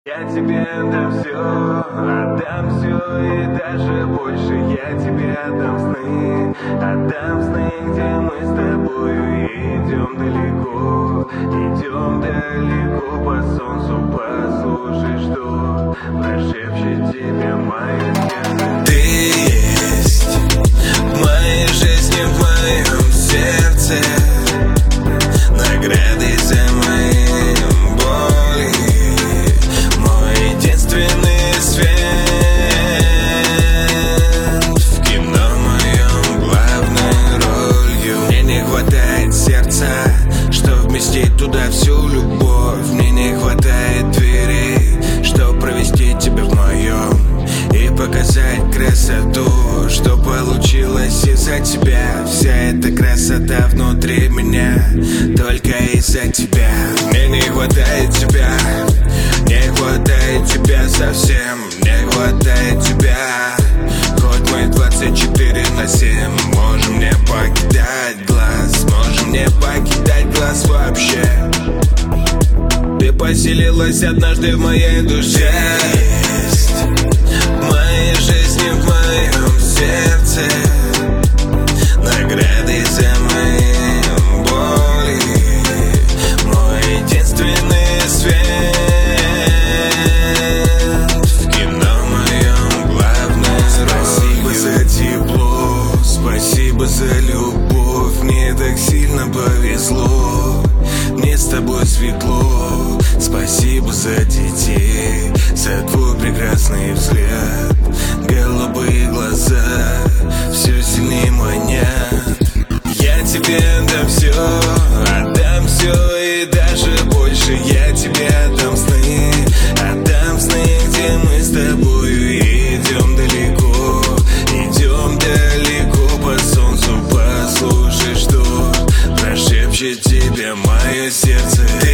Я тебе отдам все и даже больше. Я тебе отдам сны, где мы с тобою идем далеко по солнцу. Послушай, что прошепчет тебе мое сердце. Ты есть в моей жизни, в моем сердце, наградой за мои боли, мой единственный свет в кино моем главной ролью. Мне не хватает сердца, что вместить туда всю любовь. Мне не хватает двери, что провести тебя в моем и показать красоту, что получилось из-за тебя. Вся эта красота внутри меня только из-за тебя. Мне не хватает тебя, не хватает тебя совсем, не хватает тебя. Хоть мы 24/7 можем не покидать глаз, можем не покидать глаз вообще. Ты поселилась однажды в моей душе, в моей жизни, в моем сердце, наградой за мои боли, мой единственный свет в кино моем главной ролью. Спасибо за тепло, спасибо за любовь. Мне так сильно повезло, мне с тобой светло. Спасибо за детей, за твой прекрасный взгляд, голубые глаза все сильнее манят. Я тебе отдам все и даже больше. Я тебе отдам сны, где мы с тобою идем далеко по солнцу. Послушай, что прошепчет тебе мое сердце.